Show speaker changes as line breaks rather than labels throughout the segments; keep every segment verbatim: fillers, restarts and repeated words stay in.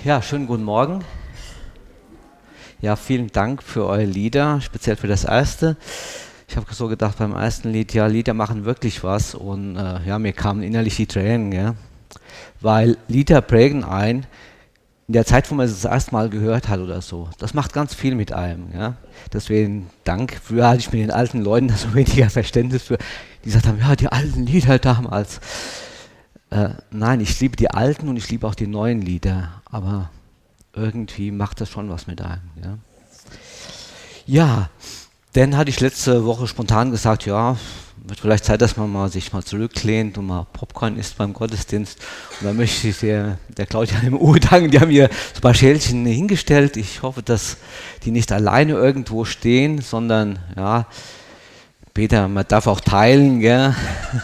Ja, schönen guten Morgen. Ja, vielen Dank für eure Lieder, speziell für das erste. Ich habe so gedacht beim ersten Lied, ja, Lieder machen wirklich was und äh, ja, mir kamen innerlich die Tränen, ja, weil Lieder prägen ein in der Zeit, wo man es das erste Mal gehört hat oder so. Das macht ganz viel mit einem, ja. Deswegen Dank. Früher hatte ich mit den alten Leuten da so weniger Verständnis für, die gesagt haben, ja, die alten Lieder damals. Äh, nein, ich liebe die alten und ich liebe auch die neuen Lieder, aber irgendwie macht das schon was mit einem. Ja, ja, dann hatte ich letzte Woche spontan gesagt, ja, wird vielleicht Zeit, dass man mal sich mal zurücklehnt und mal Popcorn isst beim Gottesdienst. Und dann möchte ich der, der Claudia im Uhr danken, die haben mir so ein paar Schälchen hingestellt. Ich hoffe, dass die nicht alleine irgendwo stehen, sondern, ja, Peter, man darf auch teilen, gell?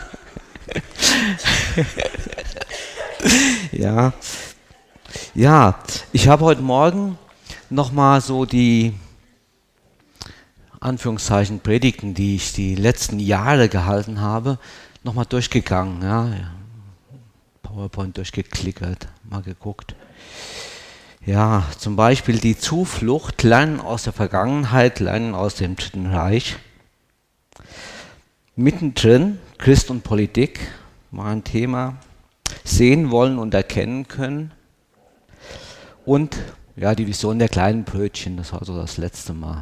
ja, ja, ich habe heute Morgen nochmal so die Anführungszeichen Predigten, die ich die letzten Jahre gehalten habe, nochmal durchgegangen. Ja. PowerPoint durchgeklickert, mal geguckt. Ja, zum Beispiel die Zuflucht, Lernen aus der Vergangenheit, Lernen aus dem Dritten Reich. Mittendrin, Christ und Politik, war ein Thema. Sehen wollen und erkennen können. Und ja, die Vision der kleinen Brötchen, das war so das letzte Mal.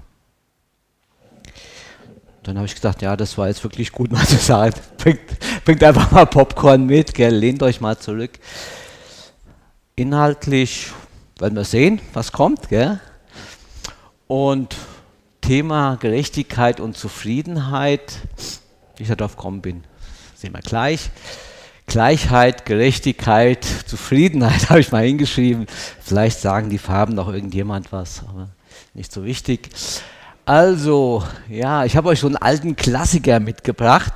Dann habe ich gesagt, ja, das war jetzt wirklich gut, mal zu sagen. Bringt, bringt einfach mal Popcorn mit, gell, lehnt euch mal zurück. Inhaltlich werden wir sehen, was kommt. Gell? Und Thema Gerechtigkeit und Zufriedenheit, wie ich da drauf gekommen bin, sehen wir gleich. Gleichheit, Gerechtigkeit, Zufriedenheit habe ich mal hingeschrieben. Vielleicht sagen die Farben noch irgendjemand was, aber nicht so wichtig. Also, ja, ich habe euch so einen alten Klassiker mitgebracht.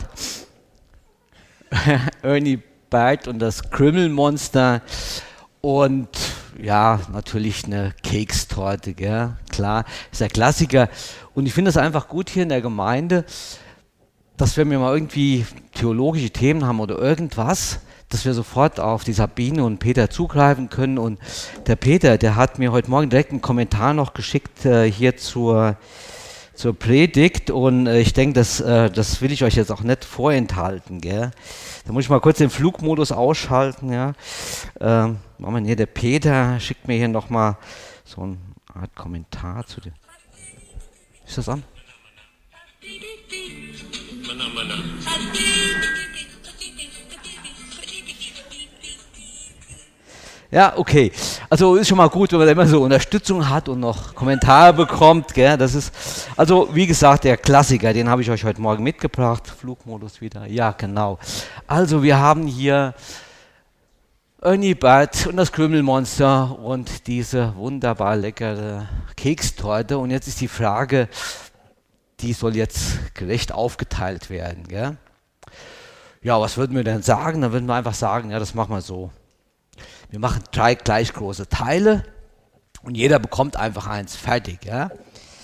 Ernie Bert und das Krümelmonster. Und ja, natürlich eine Kekstorte, gell? Klar, ist der Klassiker. Und ich finde es einfach gut hier in der Gemeinde, dass wenn wir mal irgendwie theologische Themen haben oder irgendwas, dass wir sofort auf die Sabine und Peter zugreifen können. Und der Peter, der hat mir heute Morgen direkt einen Kommentar noch geschickt äh, hier zur, zur Predigt. Und äh, ich denke, das, äh, das will ich euch jetzt auch nicht vorenthalten. Gell? Da muss ich mal kurz den Flugmodus ausschalten. Ja? Ähm, machen wir hier, der Peter schickt mir hier nochmal so eine Art Kommentar zu dem. Ist das an? Ja, okay. Also ist schon mal gut, wenn man immer so Unterstützung hat und noch Kommentare bekommt. Gell? Das ist, also wie gesagt, der Klassiker, den habe ich euch heute Morgen mitgebracht. Flugmodus wieder. Ja, genau. Also wir haben hier Ernie Bert und das Krümelmonster und diese wunderbar leckere Kekstorte. Und jetzt ist die Frage, die soll jetzt gerecht aufgeteilt werden. Gell? Ja, was würden wir denn sagen? Dann würden wir einfach sagen, ja, das machen wir so. Wir machen drei gleich große Teile und jeder bekommt einfach eins, fertig. Ja?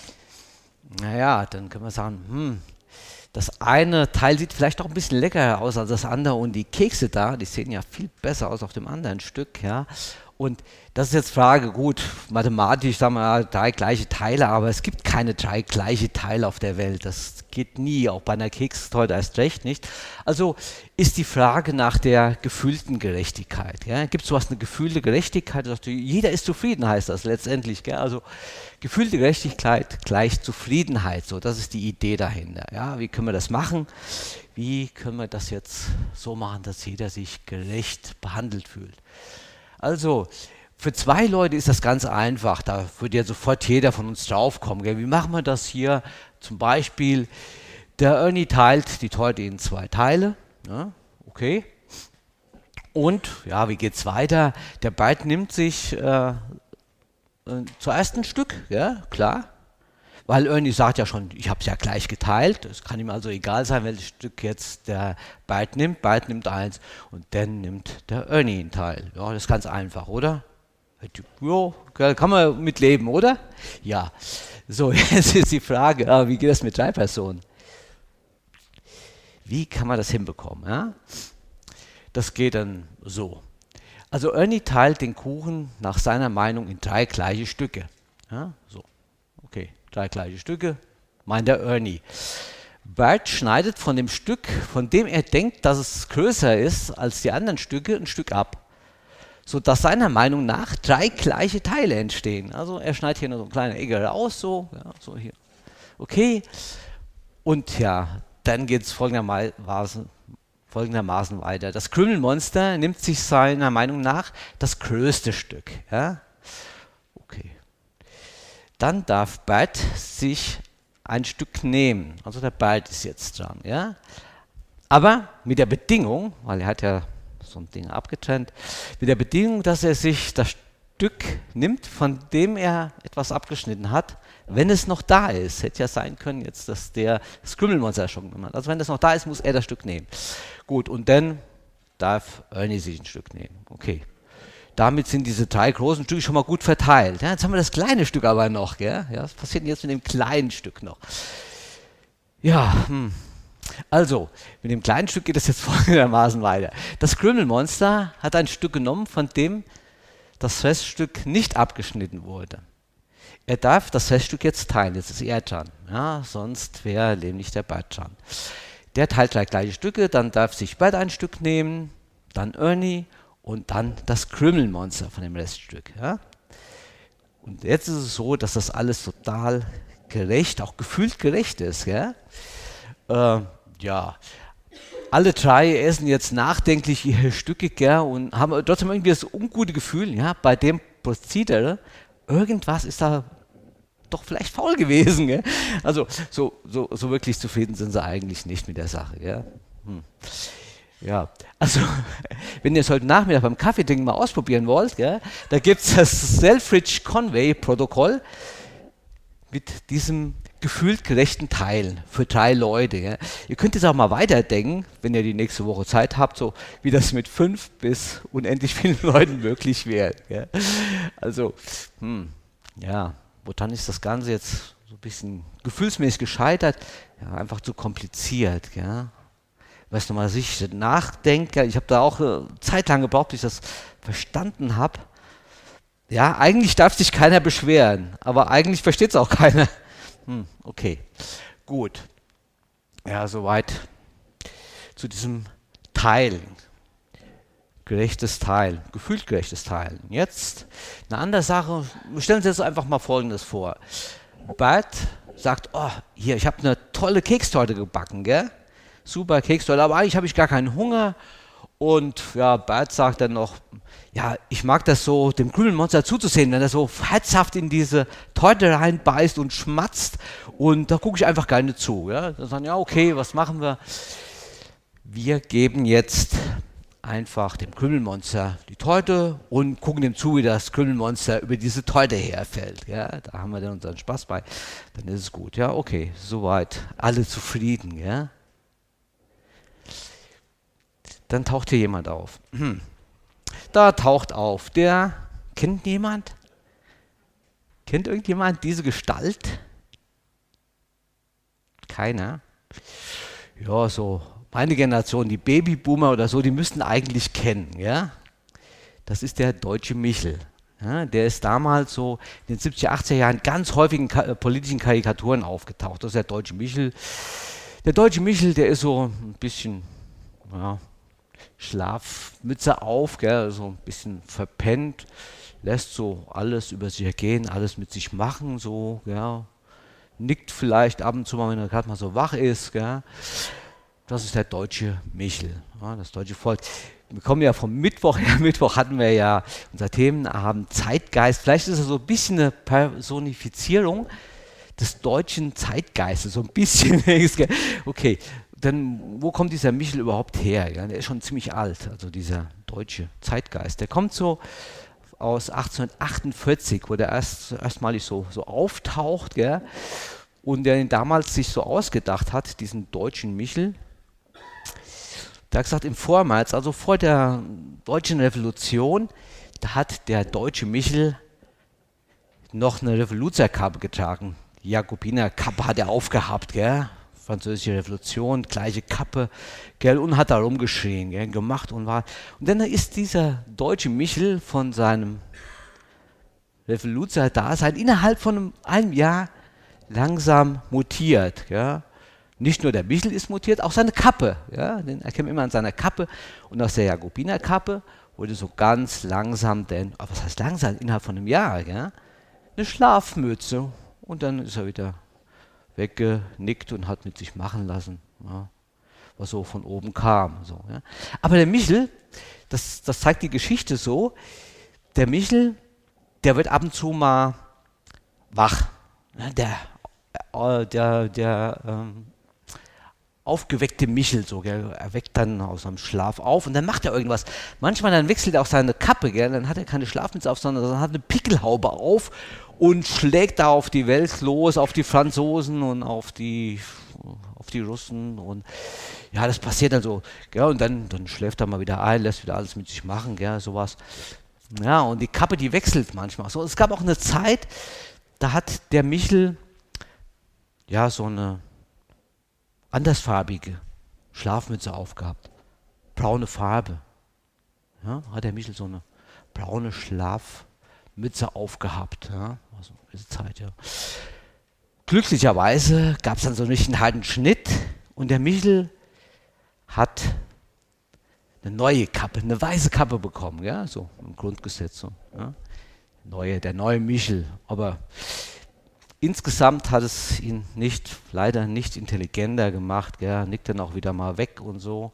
Naja, dann können wir sagen, hm, das eine Teil sieht vielleicht auch ein bisschen leckerer aus als das andere und die Kekse da, die sehen ja viel besser aus auf dem anderen Stück. Ja? Und das ist jetzt Frage, gut, mathematisch sagen wir ja, drei gleiche Teile, aber es gibt keine drei gleiche Teile auf der Welt. Das geht nie, auch bei einer Kekstorte erst recht nicht. Also ist die Frage nach der gefühlten Gerechtigkeit. Ja? Gibt es sowas, eine gefühlte Gerechtigkeit? Jeder ist zufrieden, heißt das letztendlich. Gell? Also gefühlte Gerechtigkeit gleich Zufriedenheit, so, das ist die Idee dahinter. Ja? Wie können wir das machen? Wie können wir das jetzt so machen, dass jeder sich gerecht behandelt fühlt? Also, für zwei Leute ist das ganz einfach, da würde ja sofort jeder von uns draufkommen. Gell? Wie machen wir das hier? Zum Beispiel, der Ernie teilt die Torte in zwei Teile, ja, okay. Und, ja, wie geht's weiter? Der Bert nimmt sich äh, äh, zuerst ein Stück, ja, klar. Weil Ernie sagt ja schon, ich habe es ja gleich geteilt, es kann ihm also egal sein, welches Stück jetzt der Bert nimmt. Bert nimmt eins und dann nimmt der Ernie einen Teil. Ja, das ist ganz einfach, oder? Jo, kann man mitleben, oder? Ja. So, jetzt ist die Frage, ah, wie geht das mit drei Personen? Wie kann man das hinbekommen? Ja? Das geht dann so. Also Ernie teilt den Kuchen nach seiner Meinung in drei gleiche Stücke. Ja, so, okay, drei gleiche Stücke, meint der Ernie. Bert schneidet von dem Stück, von dem er denkt, dass es größer ist als die anderen Stücke, ein Stück ab, sodass seiner Meinung nach drei gleiche Teile entstehen. Also er schneidet hier nur so ein kleiner Ecke raus, so, ja, so hier. Okay, und ja, dann geht es folgendermaßen, folgendermaßen weiter. Das Krümelmonster nimmt sich seiner Meinung nach das größte Stück. Ja? Okay. Dann darf Bert sich ein Stück nehmen. Also der Bert ist jetzt dran. Ja? Aber mit der Bedingung, weil er hat ja so ein Ding abgetrennt, mit der Bedingung, dass er sich das Stück nimmt, von dem er etwas abgeschnitten hat, wenn es noch da ist. Hätte ja sein können, jetzt, dass der das Krümelmonster schon gemacht hat. Also wenn es noch da ist, muss er das Stück nehmen. Gut, und dann darf Ernie sich ein Stück nehmen. Okay. Damit sind diese drei großen Stücke schon mal gut verteilt. Ja, jetzt haben wir das kleine Stück aber noch. Gell? Ja, was passiert denn jetzt mit dem kleinen Stück noch? Ja, hm. Also, mit dem kleinen Stück geht es jetzt folgendermaßen weiter. Das Krümelmonster hat ein Stück genommen, von dem das Reststück nicht abgeschnitten wurde. Er darf das Reststück jetzt teilen, jetzt ist er dran. Ja, sonst wäre nämlich der Bert dran. Der teilt drei gleiche Stücke, dann darf sich Bert ein Stück nehmen, dann Ernie und dann das Krümelmonster von dem Reststück. Ja? Und jetzt ist es so, dass das alles total gerecht, auch gefühlt gerecht ist. Gell? Äh, ja, alle drei essen jetzt nachdenklich ihre Stücke, gell, und haben trotzdem irgendwie das ungute Gefühl, ja, bei dem Prozedere, irgendwas ist da doch vielleicht faul gewesen. Gell? Also so, so, so wirklich zufrieden sind sie eigentlich nicht mit der Sache. Gell? Hm. Ja, also wenn ihr es heute Nachmittag beim Kaffeetrinken mal ausprobieren wollt, gell, da gibt es das Selfridge-Conway-Protokoll mit diesem gefühlt gerechten Teil für drei Leute. Gell. Ihr könnt jetzt auch mal weiterdenken, wenn ihr die nächste Woche Zeit habt, so wie das mit fünf bis unendlich vielen Leuten möglich wäre. Gell. Also, hm, ja, woran ist das Ganze jetzt so ein bisschen gefühlsmäßig gescheitert? Ja, einfach zu kompliziert. Gell. Weißt du mal, ich nachdenke, ich habe da auch äh, Zeit lang gebraucht, bis ich das verstanden habe. Ja, eigentlich darf sich keiner beschweren, aber eigentlich versteht es auch keiner. Hm, okay, gut. Ja, soweit zu diesem Teilen. Gerechtes Teilen, gefühlt gerechtes Teilen. Jetzt eine andere Sache, wir stellen uns jetzt einfach mal Folgendes vor. Bert sagt, oh, hier, ich habe eine tolle Kekstorte gebacken, gell? Super Kekstorte, aber eigentlich habe ich gar keinen Hunger. Und ja, Bert sagt dann noch, ja, ich mag das so, dem Krümelmonster zuzusehen, wenn er so herzhaft in diese Torte reinbeißt und schmatzt. Und da gucke ich einfach gerne zu. Ja? Dann sagen, ja, okay, was machen wir? Wir geben jetzt einfach dem Krümelmonster die Torte und gucken dem zu, wie das Krümelmonster über diese Torte herfällt. Ja? Da haben wir dann unseren Spaß bei. Dann ist es gut. Ja, okay, soweit. Alle zufrieden. Ja? Dann taucht hier jemand auf. Hm. Da taucht auf, der, kennt jemand? Kennt irgendjemand diese Gestalt? Keiner? Ja, so meine Generation, die Babyboomer oder so, die müssten eigentlich kennen, ja? Das ist der Deutsche Michel. Ja, der ist damals so in den siebziger, achtziger Jahren ganz häufig in ka- politischen Karikaturen aufgetaucht. Das ist der Deutsche Michel. Der Deutsche Michel, der ist so ein bisschen, ja, Schlafmütze auf, gell, so ein bisschen verpennt, lässt so alles über sich ergehen, alles mit sich machen, so, gell, nickt vielleicht ab und zu mal, wenn er gerade mal so wach ist. Gell. Das ist der Deutsche Michel, ja, das deutsche Volk. Wir kommen ja vom Mittwoch her, Mittwoch hatten wir ja unser Themenabend Zeitgeist, vielleicht ist es so ein bisschen eine Personifizierung des deutschen Zeitgeistes, so ein bisschen, okay. Denn wo kommt dieser Michel überhaupt her? Ja, der ist schon ziemlich alt, also dieser deutsche Zeitgeist. Der kommt so aus achtzehnhundertachtundvierzig, wo der erst, erstmalig so, so auftaucht, gell? Und der ihn damals sich so ausgedacht hat, diesen deutschen Michel. Der hat gesagt, im Vormärz, also vor der deutschen Revolution, da hat der deutsche Michel noch eine Revoluzerkappe getragen. Die Jakobinerkappe hat er aufgehabt, gell? Französische Revolution, gleiche Kappe, gell, und hat da rumgeschrien, gell, gemacht und war. Und dann ist dieser deutsche Michel von seinem Revoluzer-Dasein innerhalb von einem, einem Jahr langsam mutiert. Ja. Nicht nur der Michel ist mutiert, auch seine Kappe. Ja. Den erkennt man immer an seiner Kappe. Und aus der Jakobinerkappe wurde so ganz langsam, denn, aber was heißt langsam, innerhalb von einem Jahr, ja, eine Schlafmütze. Und dann ist er wieder weggenickt und hat mit sich machen lassen, ja, was so von oben kam. So, ja. Aber der Michel, das, das zeigt die Geschichte so, der Michel, der wird ab und zu mal wach. Ja, der äh, der, der ähm, aufgeweckte Michel, so, gell, er weckt dann aus seinem Schlaf auf und dann macht er irgendwas. Manchmal dann wechselt er auch seine Kappe, gell, dann hat er keine Schlafmütze auf, sondern dann hat eine Pickelhaube auf und schlägt da auf die Welt los, auf die Franzosen und auf die, auf die Russen und ja, das passiert dann so, gell, und dann, dann schläft er mal wieder ein, lässt wieder alles mit sich machen, gell, sowas. Ja, und die Kappe, die wechselt manchmal. So, es gab auch eine Zeit, da hat der Michel ja so eine andersfarbige Schlafmütze aufgehabt. Braune Farbe. Ja, hat der Michel so eine braune Schlafmütze aufgehabt. Ja, also diese Zeit, ja. Glücklicherweise gab es dann so einen richtigen harten Schnitt und der Michel hat eine neue Kappe, eine weiße Kappe bekommen, ja, so im Grundgesetz. So, ja. Neue, der neue Michel. Aber insgesamt hat es ihn nicht, leider nicht intelligenter gemacht, gell, nickt dann auch wieder mal weg und so.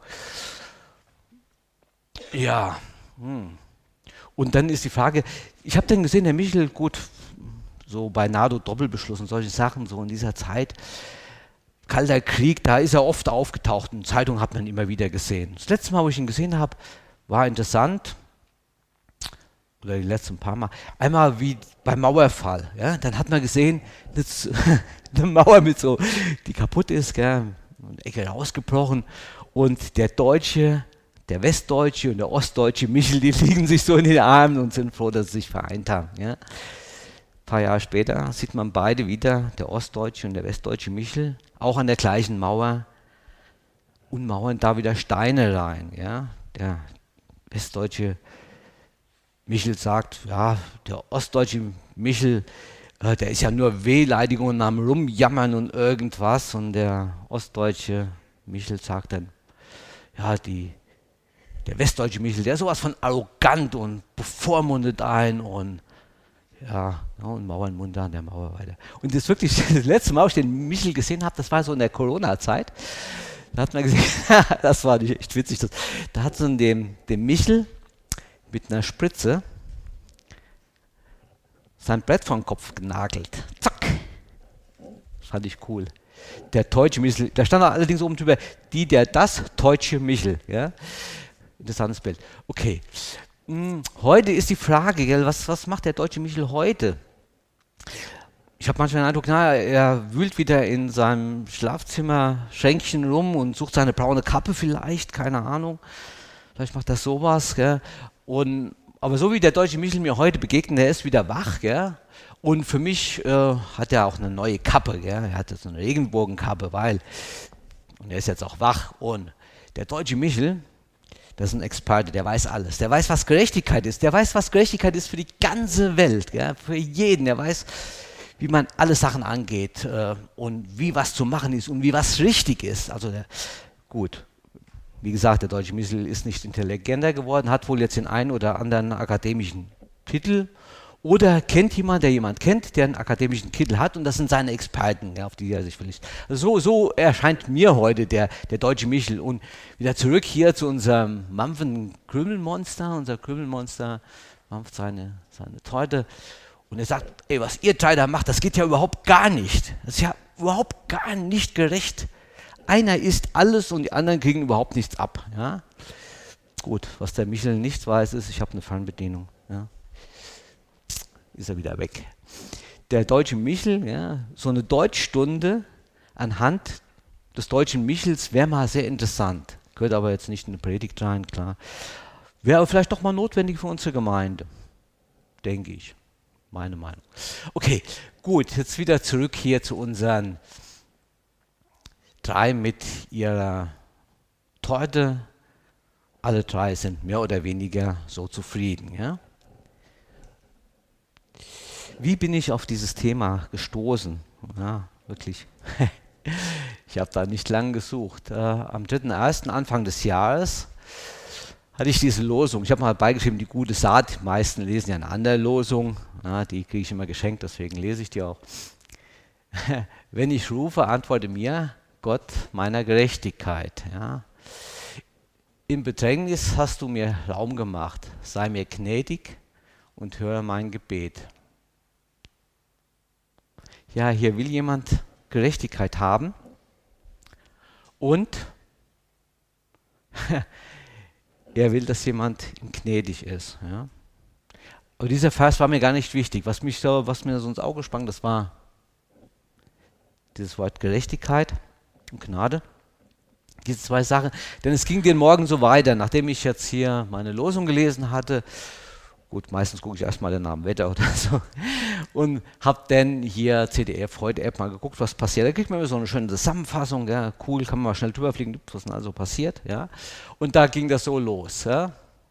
Ja, hm. Und dann ist die Frage, ich habe dann gesehen, der Michel, gut, so bei NATO Doppelbeschluss und solche Sachen, so in dieser Zeit, Kalter Krieg, da ist er oft aufgetaucht, in Zeitungen hat man ihn immer wieder gesehen. Das letzte Mal, wo ich ihn gesehen habe, war interessant, oder die letzten paar Mal, einmal wie beim Mauerfall, ja, dann hat man gesehen, eine Mauer mit so, die kaputt ist, gell, eine Ecke rausgebrochen und der Deutsche, der Westdeutsche und der Ostdeutsche Michel, die liegen sich so in den Armen und sind froh, dass sie sich vereint haben. Ja. Ein paar Jahre später sieht man beide wieder, der Ostdeutsche und der Westdeutsche Michel, auch an der gleichen Mauer und mauern da wieder Steine rein. Ja. Der Westdeutsche Michel sagt, ja, der ostdeutsche Michel, äh, der ist ja nur Wehleidigung und am Rumjammern und irgendwas. Und der ostdeutsche Michel sagt dann, ja, die, der westdeutsche Michel, der ist sowas von arrogant und bevormundet ein und ja, ja und Mauern munter an der Mauer weiter. Und das wirklich, das letzte Mal, wo ich den Michel gesehen habe, das war so in der Corona-Zeit. Da hat man gesehen, das war nicht echt witzig, das, da hat so dem, dem Michel mit einer Spritze sein Brett vom Kopf genagelt. Zack! Das fand ich cool. Der deutsche Michel, da stand allerdings oben drüber, die, der, das deutsche Michel. Ja? Interessantes Bild. Okay. Hm, heute ist die Frage, gell, was, was macht der deutsche Michel heute? Ich habe manchmal den Eindruck, na, er wühlt wieder in seinem Schlafzimmer Schränkchen rum und sucht seine braune Kappe vielleicht, keine Ahnung. Vielleicht macht er sowas, gell? Und, aber so wie der deutsche Michel mir heute begegnet, der ist wieder wach, gell? Und für mich äh, hat er auch eine neue Kappe, gell? Er hat jetzt eine Regenbogenkappe, weil, und er ist jetzt auch wach. Und der deutsche Michel, das ist ein Experte, der weiß alles. Der weiß, was Gerechtigkeit ist. Der weiß, was Gerechtigkeit ist für die ganze Welt, gell? Für jeden. Der weiß, wie man alle Sachen angeht äh, und wie was zu machen ist und wie was richtig ist. Also der, gut. Wie gesagt, der deutsche Michel ist nicht intelligenter geworden, hat wohl jetzt den einen oder anderen akademischen Titel oder kennt jemand, der jemand kennt, der einen akademischen Titel hat und das sind seine Experten, ja, auf die er sich verlässt. Also so, so erscheint mir heute der, der deutsche Michel. Und wieder zurück hier zu unserem mampfenden Krümelmonster. Unser Krümelmonster mampft seine, seine Torte und er sagt, ey, was ihr drei da macht, das geht ja überhaupt gar nicht. Das ist ja überhaupt gar nicht gerecht. Einer isst alles und die anderen kriegen überhaupt nichts ab. Ja? Gut, was der Michel nicht weiß, ist, ich habe eine Fernbedienung. Ja? Ist er wieder weg. Der deutsche Michel, ja, so eine Deutschstunde anhand des deutschen Michels wäre mal sehr interessant. Gehört aber jetzt nicht in eine Predigt rein, klar. Wäre aber vielleicht doch mal notwendig für unsere Gemeinde, denke ich. Meine Meinung. Okay, gut, jetzt wieder zurück hier zu unseren drei mit ihrer Torte. Alle drei sind mehr oder weniger so zufrieden. Ja? Wie bin ich auf dieses Thema gestoßen? Ja, wirklich. Ich habe da nicht lange gesucht. Äh, am dritten ersten Anfang des Jahres hatte ich diese Losung. Ich habe mal beigeschrieben, die gute Saat. Die meisten lesen ja eine andere Losung. Ja, die kriege ich immer geschenkt, deswegen lese ich die auch. Wenn ich rufe, antworte mir Gott meiner Gerechtigkeit. Ja. Im Bedrängnis hast du mir Raum gemacht. Sei mir gnädig und höre mein Gebet. Ja, hier will jemand Gerechtigkeit haben und er will, dass jemand ihm gnädig ist. Ja. Aber dieser Vers war mir gar nicht wichtig. Was, mich so, was mir so ins Auge sprang, das war dieses Wort Gerechtigkeit und Gnade. Diese zwei Sachen. Denn es ging den Morgen so weiter, nachdem ich jetzt hier meine Losung gelesen hatte. Gut, meistens gucke ich erstmal den Namen Wetter oder so. Und habe dann hier C D F, Heute-App mal geguckt, was passiert. Da kriegt man immer so eine schöne Zusammenfassung. Ja, cool, kann man mal schnell drüber fliegen, was denn also passiert. Ja. Und da ging das so los. Ja.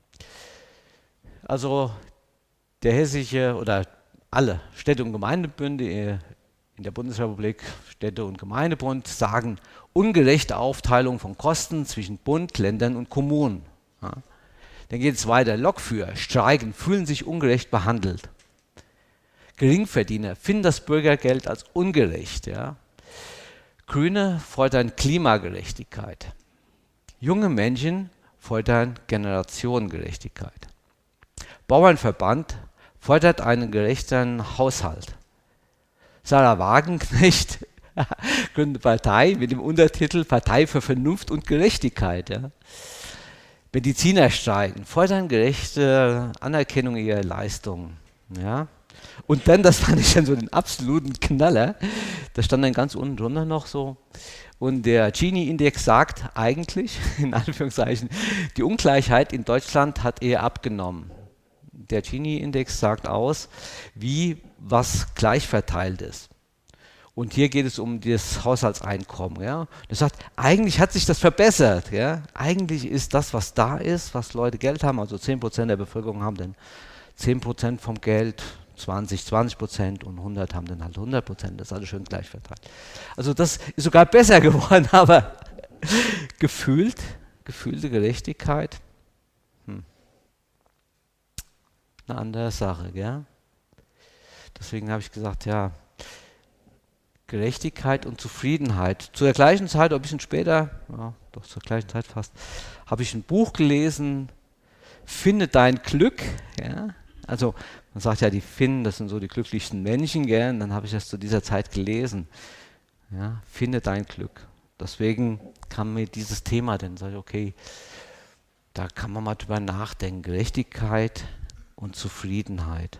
Also der hessische oder alle Städte- und Gemeindebünde in der Bundesrepublik, Städte- und Gemeindebund, sagen ungerechte Aufteilung von Kosten zwischen Bund, Ländern und Kommunen. Ja. Dann geht es weiter. Lokführer streiken, fühlen sich ungerecht behandelt. Geringverdiener finden das Bürgergeld als ungerecht. Ja. Grüne fordern Klimagerechtigkeit. Junge Menschen fordern Generationengerechtigkeit. Bauernverband fordert einen gerechteren Haushalt. Sarah Wagenknecht gründet Partei mit dem Untertitel Partei für Vernunft und Gerechtigkeit. Ja. Mediziner streiken, fordern gerechte Anerkennung ihrer Leistungen. Ja. Und dann, das fand ich dann so den absoluten Knaller, da stand dann ganz unten drunter noch so, und der Gini-Index sagt eigentlich, in Anführungszeichen, die Ungleichheit in Deutschland hat eher abgenommen. Der Gini-Index sagt aus, wie was gleich verteilt ist. Und hier geht es um das Haushaltseinkommen. Ja. Das sagt, eigentlich hat sich das verbessert. Ja. Eigentlich ist das, was da ist, was Leute Geld haben, also zehn Prozent der Bevölkerung haben dann zehn Prozent vom Geld, zwanzig, zwanzig Prozent und hundert haben dann halt hundert Prozent. Das ist alles schön gleich verteilt. Also das ist sogar besser geworden, aber gefühlt, gefühlte Gerechtigkeit, hm. eine andere Sache. Gell? Deswegen habe ich gesagt, ja, Gerechtigkeit und Zufriedenheit. Zu der gleichen Zeit, oder ein bisschen später, ja, doch zur gleichen Zeit fast, habe ich ein Buch gelesen, Finde dein Glück. Ja? Also man sagt ja, die Finnen, das sind so die glücklichsten Menschen, gell? Und dann habe ich das zu dieser Zeit gelesen. Ja? Finde dein Glück. Deswegen kam mir dieses Thema, dann sage ich, okay, da kann man mal drüber nachdenken. Gerechtigkeit und Zufriedenheit.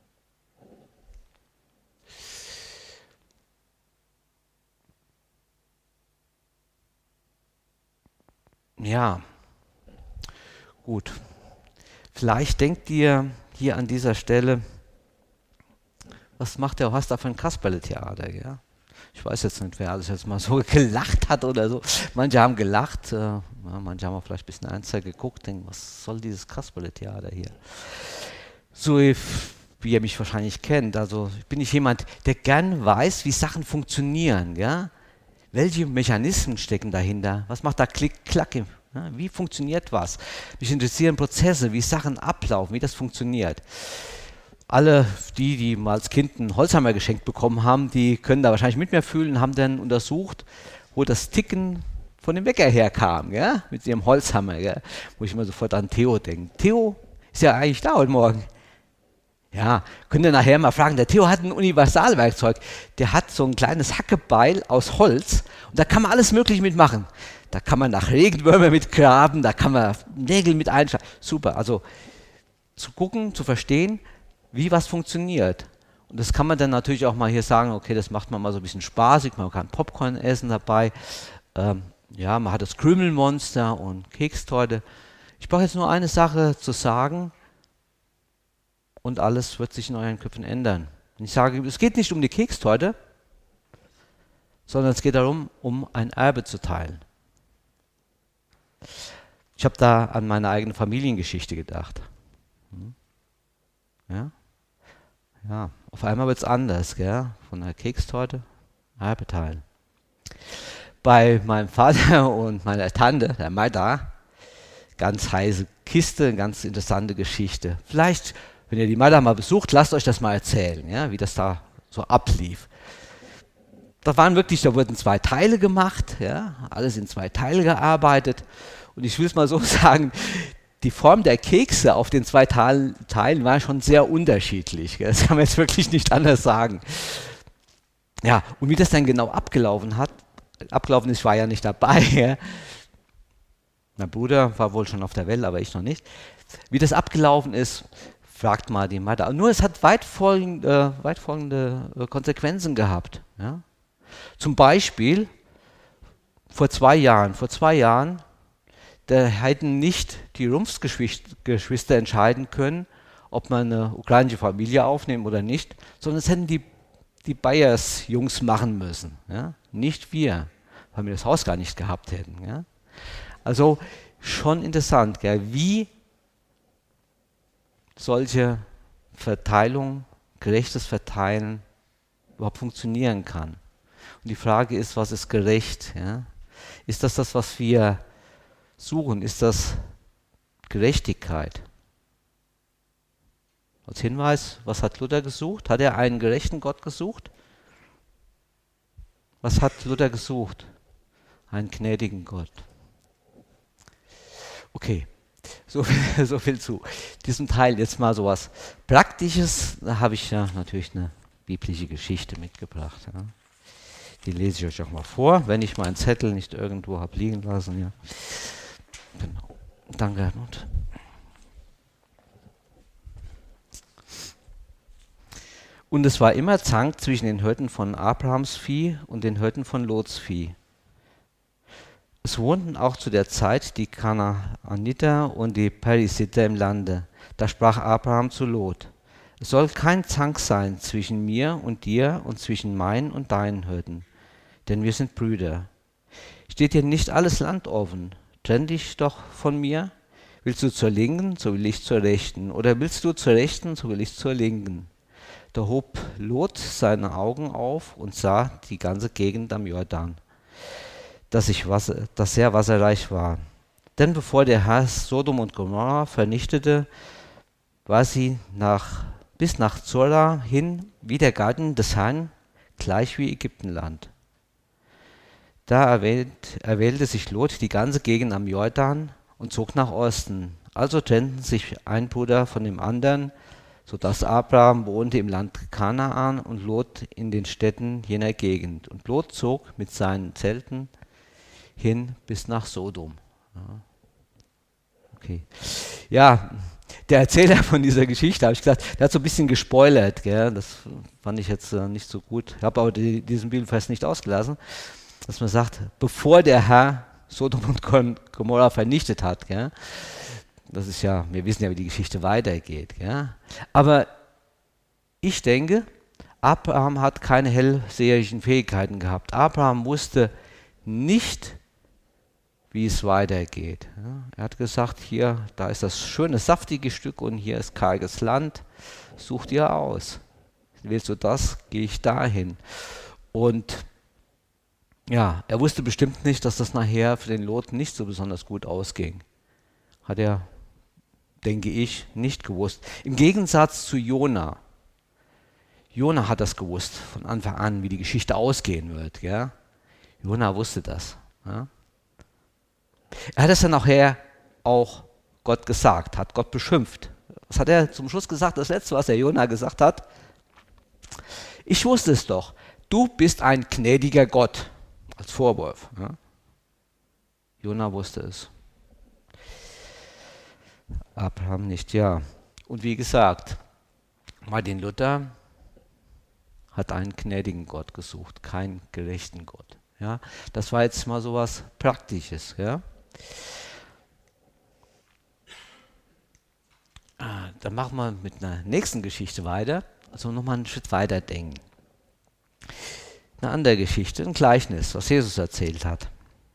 Ja, gut. Vielleicht denkt ihr hier an dieser Stelle, was macht der Horst da für ein Kasperle-Theater? Ja? Ich weiß jetzt nicht, wer alles jetzt mal so gelacht hat oder so. Manche haben gelacht, äh, ja, manche haben auch vielleicht ein bisschen ernster geguckt, denken, was soll dieses Kasperle-Theater hier? So wie ihr mich wahrscheinlich kennt, also bin ich jemand, der gern weiß, wie Sachen funktionieren. Ja? Welche Mechanismen stecken dahinter? Was macht da Klick, Klack? Ja, wie funktioniert was? Mich interessieren Prozesse, wie Sachen ablaufen, wie das funktioniert. Alle die, die mal als Kind einen Holzhammer geschenkt bekommen haben, die können da wahrscheinlich mit mir fühlen, haben dann untersucht, wo das Ticken von dem Wecker herkam, ja? Mit ihrem Holzhammer. Ja? Wo ich immer sofort an Theo denke. Theo ist ja eigentlich da heute Morgen. Ja, könnt ihr nachher mal fragen, der Theo hat ein Universalwerkzeug, der hat so ein kleines Hackebeil aus Holz und da kann man alles Mögliche mitmachen. Da kann man nach Regenwürmer mitgraben, da kann man Nägel mit einschlagen. Super, also zu gucken, zu verstehen, wie was funktioniert. Und das kann man dann natürlich auch mal hier sagen, okay, das macht man mal so ein bisschen spaßig, man kann Popcorn essen dabei. Ähm, ja, man hat das Krümelmonster und Kekstorte. Ich brauche jetzt nur eine Sache zu sagen, und alles wird sich in euren Köpfen ändern. Wenn ich sage, es geht nicht um die Kekstorte, sondern es geht darum, um ein Erbe zu teilen. Ich habe da an meine eigene Familiengeschichte gedacht. Ja, ja. Auf einmal wird es anders, gell? Von der Kekstorte, Erbe teilen. Bei meinem Vater und meiner Tante, der Maida, ganz heiße Kiste, ganz interessante Geschichte. Vielleicht, wenn ihr die Maida mal besucht, lasst euch das mal erzählen, ja, wie das da so ablief. Da waren wirklich, da wurden zwei Teile gemacht, ja, alles in zwei Teile gearbeitet. Und ich will es mal so sagen, die Form der Kekse auf den zwei Teilen, Teilen war schon sehr unterschiedlich. Gell? Das kann man jetzt wirklich nicht anders sagen. Ja, und wie das dann genau abgelaufen hat, abgelaufen ist, ich war ja nicht dabei. Ja. Mein Bruder war wohl schon auf der Welt, aber ich noch nicht. Wie das abgelaufen ist, fragt mal die Mutter. Nur es hat weitfolgende, äh, weitfolgende äh, Konsequenzen gehabt. Ja. Zum Beispiel vor zwei Jahren, vor zwei Jahren, da hätten nicht die Rumpfsgeschwister entscheiden können, ob man eine ukrainische Familie aufnehmen oder nicht, sondern es hätten die, die Bayers-Jungs machen müssen. Ja? Nicht wir, weil wir das Haus gar nicht gehabt hätten. Ja? Also schon interessant, gell? Wie solche Verteilung, gerechtes Verteilen überhaupt funktionieren kann. Und die Frage ist, was ist gerecht? Ja? Ist das das, was wir suchen? Ist das Gerechtigkeit? Als Hinweis, was hat Luther gesucht? Hat er einen gerechten Gott gesucht? Was hat Luther gesucht? Einen gnädigen Gott. Okay, so viel, so viel zu diesem Teil. Jetzt mal so was Praktisches. Da habe ich ja natürlich eine biblische Geschichte mitgebracht. Ja. Die lese ich euch auch mal vor, wenn ich meinen Zettel nicht irgendwo habe liegen lassen. Ja. Genau. Danke, Herrnhut. Und es war immer Zank zwischen den Hirten von Abrahams Vieh und den Hirten von Lots Vieh. Es wohnten auch zu der Zeit die Kanaaniter und die Perisiter im Lande. Da sprach Abraham zu Lot: Es soll kein Zank sein zwischen mir und dir und zwischen meinen und deinen Hirten, denn wir sind Brüder. Steht dir nicht alles Land offen? Trenn dich doch von mir. Willst du zur Linken, so will ich zur Rechten. Oder willst du zur Rechten, so will ich zur Linken. Da hob Lot seine Augen auf und sah die ganze Gegend am Jordan, dass, ich Wasser, dass sehr wasserreich war. Denn bevor der Herr Sodom und Gomorra vernichtete, war sie nach, bis nach Zora hin wie der Garten des Herrn, gleich wie Ägyptenland. Da erwählt, erwählte sich Lot die ganze Gegend am Jordan und zog nach Osten. Also trennten sich ein Bruder von dem anderen, sodass Abraham wohnte im Land Kanaan und Lot in den Städten jener Gegend. Und Lot zog mit seinen Zelten hin bis nach Sodom. Ja. Okay. Ja, der Erzähler von dieser Geschichte, habe ich gesagt, der hat so ein bisschen gespoilert. Gell? Das fand ich jetzt äh, nicht so gut. Ich habe aber die, diesen Bibelvers nicht ausgelassen, dass man sagt, bevor der Herr Sodom und Gomorra vernichtet hat. Gell? Das ist ja, wir wissen ja, wie die Geschichte weitergeht. Gell? Aber ich denke, Abraham hat keine hellseherischen Fähigkeiten gehabt. Abraham wusste nicht, wie es weitergeht. Ja, er hat gesagt, hier, da ist das schöne, saftige Stück und hier ist karges Land. Such dir aus. Willst du das, gehe ich dahin. Und ja, er wusste bestimmt nicht, dass das nachher für den Lot nicht so besonders gut ausging. Hat er, denke ich, nicht gewusst. Im Gegensatz zu Jona. Jona hat das gewusst von Anfang an, wie die Geschichte ausgehen wird. Gell? Jona wusste das. Ja? Er hat es dann nachher auch Gott gesagt, hat Gott beschimpft. Was hat er zum Schluss gesagt? Das Letzte, was der Jona gesagt hat: Ich wusste es doch, du bist ein gnädiger Gott. Als Vorwurf. Ja? Jona wusste es. Abraham nicht, ja. Und wie gesagt, Martin Luther hat einen gnädigen Gott gesucht, keinen gerechten Gott. Ja? Das war jetzt mal so was Praktisches. Ja? Ah, dann machen wir mit einer nächsten Geschichte weiter, also nochmal einen Schritt weiter denken. Eine andere Geschichte, ein Gleichnis, was Jesus erzählt hat.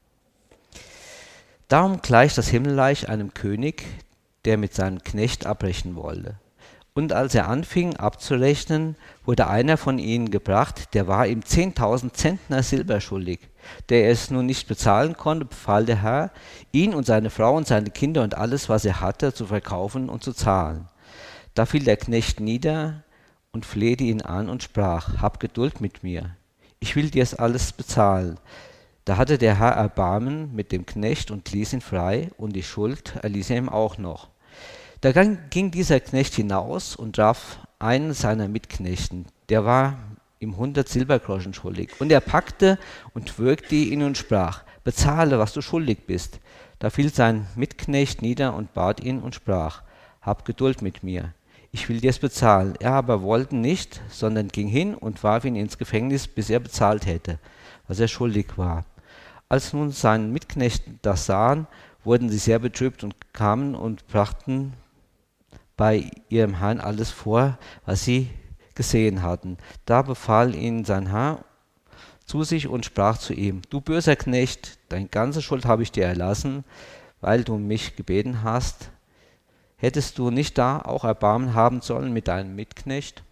Darum gleicht das Himmelreich einem König, der mit seinem Knecht abrechnen wollte. Und als er anfing abzurechnen, wurde einer von ihnen gebracht, der war ihm zehntausend Zentner Silber schuldig. Der er es nun nicht bezahlen konnte, befahl der Herr, ihn und seine Frau und seine Kinder und alles, was er hatte, zu verkaufen und zu zahlen. Da fiel der Knecht nieder und flehte ihn an und sprach: Hab Geduld mit mir, ich will dir es alles bezahlen. Da hatte der Herr Erbarmen mit dem Knecht und ließ ihn frei, und die Schuld erließ er ihm auch noch. Da ging dieser Knecht hinaus und traf einen seiner Mitknechten, der war ihm hundert Silbergroschen schuldig. Und er packte und würgte ihn und sprach: Bezahle, was du schuldig bist. Da fiel sein Mitknecht nieder und bat ihn und sprach: Hab Geduld mit mir, ich will dir es bezahlen. Er aber wollte nicht, sondern ging hin und warf ihn ins Gefängnis, bis er bezahlt hätte, was er schuldig war. Als nun seine Mitknechte das sahen, wurden sie sehr betrübt und kamen und brachten bei ihrem Herrn alles vor, was sie gesehen hatten. Da befahl ihnen sein Herr zu sich und sprach zu ihm: Du böser Knecht, deine ganze Schuld habe ich dir erlassen, weil du mich gebeten hast. Hättest du nicht da auch Erbarmen haben sollen mit deinem Mitknecht?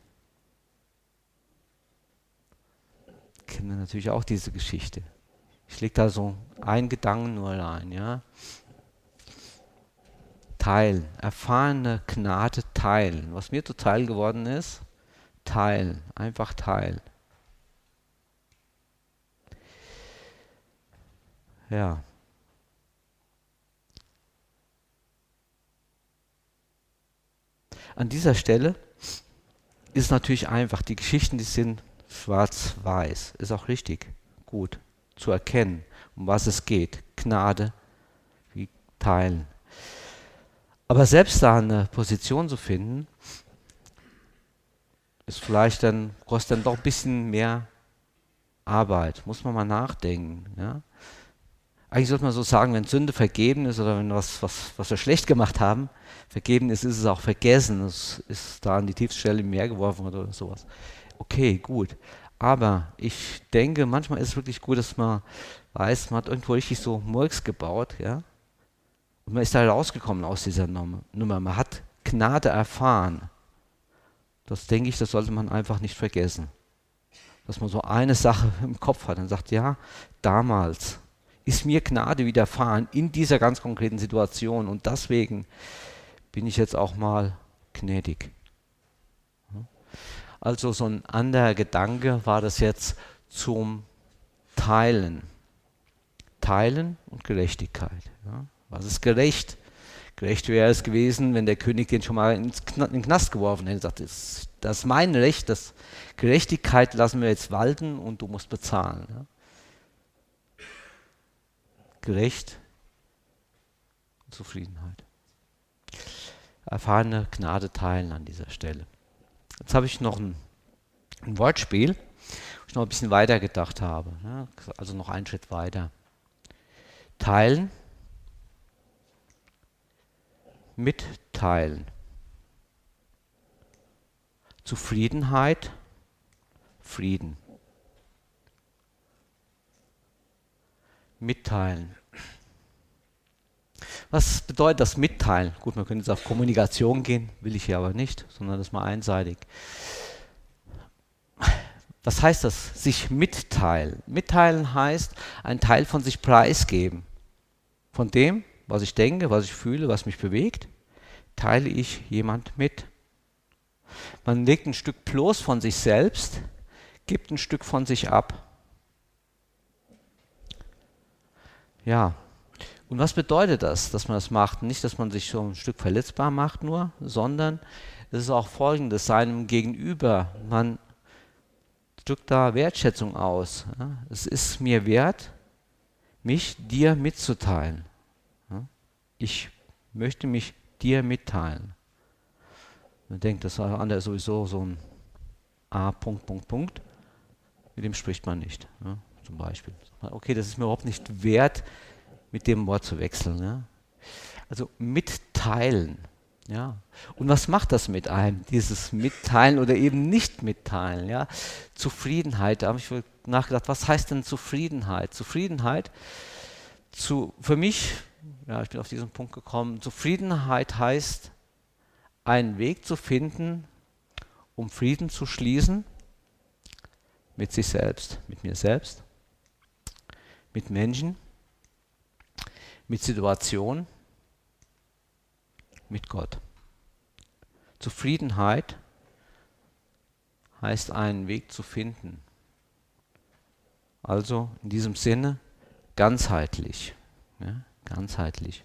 Ich kenne natürlich auch diese Geschichte. Ich lege da so einen Gedanken nur rein, ja. Teilen, erfahrene Gnade teilen. Was mir zuteil geworden ist, teilen, einfach teilen. Ja. An dieser Stelle ist es natürlich einfach, die Geschichten, die sind schwarz-weiß, ist auch richtig, gut zu erkennen, um was es geht. Gnade, wie teilen. Aber selbst da eine Position zu finden, ist vielleicht dann, kostet dann doch ein bisschen mehr Arbeit. Muss man mal nachdenken. Ja? Eigentlich sollte man so sagen, wenn Sünde vergeben ist oder wenn was, was, was wir schlecht gemacht haben, vergeben ist, ist es auch vergessen. Es ist da an die tiefste Stelle im Meer geworfen oder sowas. Okay, gut. Aber ich denke, manchmal ist es wirklich gut, dass man weiß, man hat irgendwo richtig so Murks gebaut, ja. Und man ist da rausgekommen aus dieser Nummer. Man hat Gnade erfahren. Das denke ich, das sollte man einfach nicht vergessen. Dass man so eine Sache im Kopf hat und sagt, ja, damals ist mir Gnade widerfahren in dieser ganz konkreten Situation und deswegen bin ich jetzt auch mal gnädig. Also so ein anderer Gedanke war das jetzt zum Teilen. Teilen und Gerechtigkeit. Ja. Was ist gerecht? Gerecht wäre es gewesen, wenn der König den schon mal ins Kna- in den Knast geworfen hätte und gesagt, das, das ist mein Recht, das Gerechtigkeit lassen wir jetzt walten und du musst bezahlen. Ja. Gerecht und Zufriedenheit. Erfahrene Gnade teilen an dieser Stelle. Jetzt habe ich noch ein, ein Wortspiel, wo ich noch ein bisschen weiter gedacht habe. Ja, also noch einen Schritt weiter. Teilen, mitteilen. Zufriedenheit, Frieden. Mitteilen. Was bedeutet das Mitteilen? Gut, man könnte jetzt auf Kommunikation gehen, will ich hier aber nicht, sondern das mal einseitig. Was heißt das? Sich mitteilen. Mitteilen heißt, einen Teil von sich preisgeben. Von dem, was ich denke, was ich fühle, was mich bewegt, teile ich jemand mit. Man legt ein Stück bloß von sich selbst, gibt ein Stück von sich ab. Ja, und was bedeutet das, dass man das macht? Nicht, dass man sich so ein Stück verletzbar macht nur, sondern es ist auch Folgendes, seinem Gegenüber, man drückt da Wertschätzung aus. Ja? Es ist mir wert, mich dir mitzuteilen. Ja? Ich möchte mich dir mitteilen. Man denkt, das andere ist sowieso so ein A, Punkt, Punkt, Punkt. Mit dem spricht man nicht, ja? Zum Beispiel. Okay, das ist mir überhaupt nicht wert, mit dem Wort zu wechseln. Ja? Also mitteilen. Ja. Und was macht das mit einem, dieses Mitteilen oder eben nicht mitteilen? Ja? Zufriedenheit, da habe ich nachgedacht, was heißt denn Zufriedenheit? Zufriedenheit, zu, für mich, ja, ich bin auf diesen Punkt gekommen, Zufriedenheit heißt, einen Weg zu finden, um Frieden zu schließen mit sich selbst, mit mir selbst, mit Menschen, mit Situationen, mit Gott. Zufriedenheit heißt, einen Weg zu finden. Also in diesem Sinne ganzheitlich. Ja, ganzheitlich.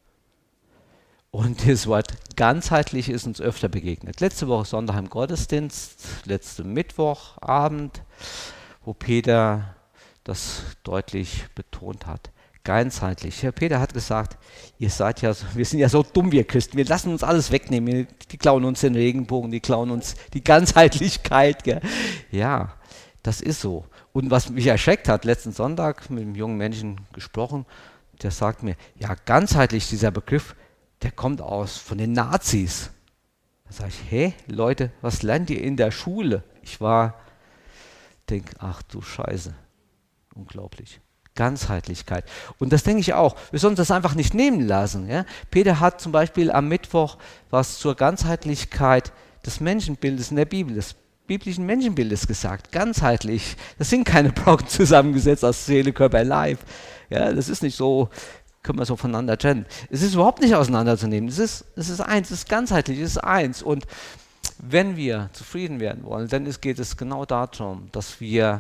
Und das Wort ganzheitlich ist uns öfter begegnet. Letzte Woche Sonntag im Gottesdienst, letzten Mittwochabend, wo Peter das deutlich betont hat. Ganzheitlich. Herr Peter hat gesagt, ihr seid ja, wir sind ja so dumm, wir Christen, wir lassen uns alles wegnehmen, die klauen uns den Regenbogen, die klauen uns die Ganzheitlichkeit. Gell? Ja, das ist so. Und was mich erschreckt hat, letzten Sonntag mit einem jungen Menschen gesprochen, der sagt mir, ja, ganzheitlich, dieser Begriff, der kommt aus von den Nazis. Da sage ich, hä, Leute, was lernt ihr in der Schule? Ich war, denke, ach du Scheiße, unglaublich. Ganzheitlichkeit. Und das denke ich auch. Wir sollen uns das einfach nicht nehmen lassen. Ja? Peter hat zum Beispiel am Mittwoch was zur Ganzheitlichkeit des Menschenbildes in der Bibel, des biblischen Menschenbildes gesagt. Ganzheitlich. Das sind keine Brocken zusammengesetzt aus Seele, Körper, Leib. Ja, das ist nicht so, können wir so voneinander trennen. Es ist überhaupt nicht auseinanderzunehmen. Es ist, es ist eins, es ist ganzheitlich, es ist eins. Und wenn wir zufrieden werden wollen, dann ist, geht es genau darum, dass wir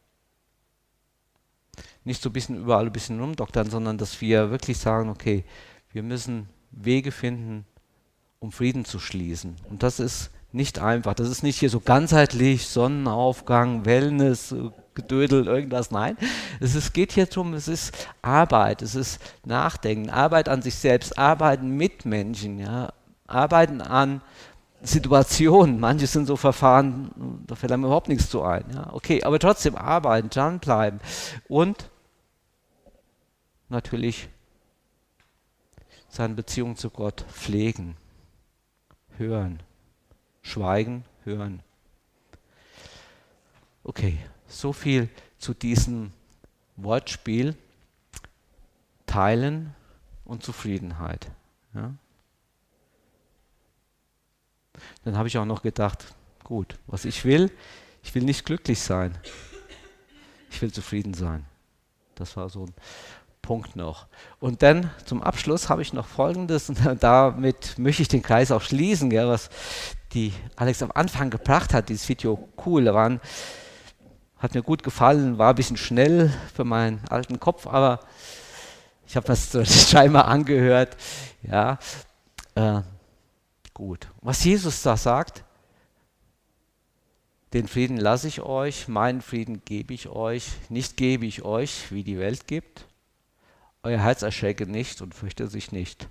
nicht so ein bisschen überall ein bisschen rumdoktern, sondern dass wir wirklich sagen, okay, wir müssen Wege finden, um Frieden zu schließen. Und das ist nicht einfach. Das ist nicht hier so ganzheitlich, Sonnenaufgang, Wellness, Gedödel, irgendwas. Nein, es ist, geht hier darum, es ist Arbeit, es ist Nachdenken, Arbeit an sich selbst, Arbeiten mit Menschen, ja, Arbeiten an Situationen. Manche sind so Verfahren, da fällt einem überhaupt nichts zu ein. Ja. Okay, aber trotzdem arbeiten, dranbleiben und natürlich seine Beziehung zu Gott pflegen, hören, schweigen, hören. Okay, so viel zu diesem Wortspiel Teilen und Zufriedenheit. Ja. Dann habe ich auch noch gedacht, gut, was ich will, ich will nicht glücklich sein, ich will zufrieden sein. Das war so ein Punkt noch. Und dann zum Abschluss habe ich noch Folgendes, und damit möchte ich den Kreis auch schließen, gell, was die Alex am Anfang gebracht hat, dieses Video cool, da waren, hat mir gut gefallen, war ein bisschen schnell für meinen alten Kopf, aber ich habe das scheinbar angehört, ja, äh, gut. Was Jesus da sagt, den Frieden lasse ich euch, meinen Frieden gebe ich euch, nicht gebe ich euch, wie die Welt gibt. Euer Herz erschrecke nicht und fürchte sich nicht.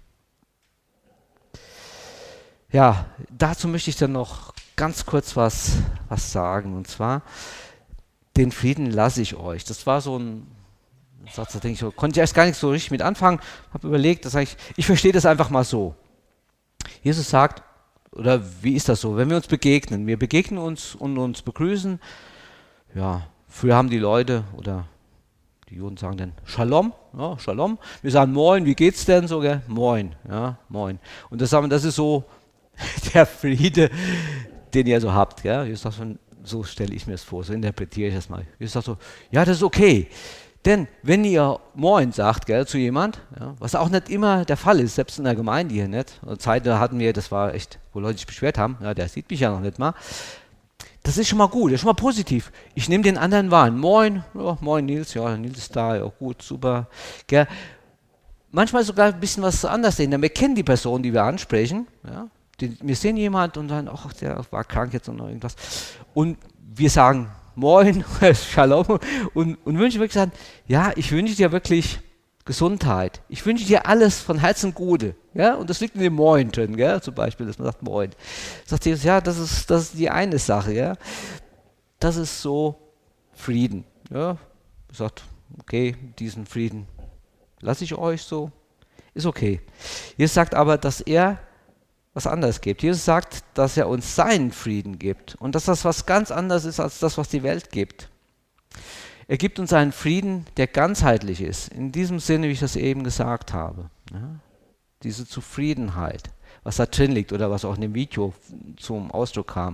Ja, dazu möchte ich dann noch ganz kurz was, was sagen. Und zwar, den Frieden lasse ich euch. Das war so ein Satz, da denke ich, so, konnte ich erst gar nicht so richtig mit anfangen, habe überlegt, das ich, ich verstehe das einfach mal so. Jesus sagt, oder wie ist das so, wenn wir uns begegnen, wir begegnen uns und uns begrüßen, ja, früher haben die Leute, oder die Juden sagen dann Shalom, ja, Shalom, wir sagen Moin, wie geht's denn so, gell? Moin, ja, Moin. Und das, sagen, das ist so der Friede, den ihr so habt, gell? Jesus sagt schon, so stelle ich mir das vor, so interpretiere ich das mal. Jesus sagt so, ja, das ist okay. Denn wenn ihr Moin sagt, gell, zu jemand, ja, was auch nicht immer der Fall ist, selbst in der Gemeinde hier nicht, Zeit da hatten wir, das war echt, wo Leute sich beschwert haben, ja, der sieht mich ja noch nicht mal, das ist schon mal gut, das ist schon mal positiv. Ich nehme den anderen wahr. Moin, ja, moin Nils, ja, Nils ist da, ja gut, super. Gell. Manchmal sogar ein bisschen was anderes sehen, denn wir kennen die Person, die wir ansprechen, ja. Die, wir sehen jemanden und sagen, ach, der war krank jetzt oder irgendwas. Und wir sagen Moin, Shalom und, und wünschen wirklich sagen, ja, ich wünsche dir wirklich Gesundheit. Ich wünsche dir alles von Herzen Gute. Ja? Und das liegt in dem Moin drin, gell? Zum Beispiel, dass man sagt Moin. Sagt Jesus, ja, das ist, das ist die eine Sache. Ja? Das ist so Frieden. Ja? Sagt, okay, diesen Frieden lasse ich euch so. Ist okay. Jesus sagt aber, dass er was anderes gibt. Jesus sagt, dass er uns seinen Frieden gibt und dass das was ganz anderes ist als das, was die Welt gibt. Er gibt uns einen Frieden, der ganzheitlich ist, in diesem Sinne, wie ich das eben gesagt habe. Ja? Diese Zufriedenheit, was da drin liegt oder was auch in dem Video zum Ausdruck kam.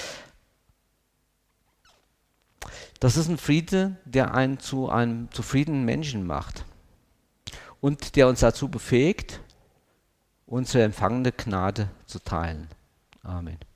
Das ist ein Friede, der einen zu einem zufriedenen Menschen macht und der uns dazu befähigt, unsere empfangene Gnade zu teilen. Amen.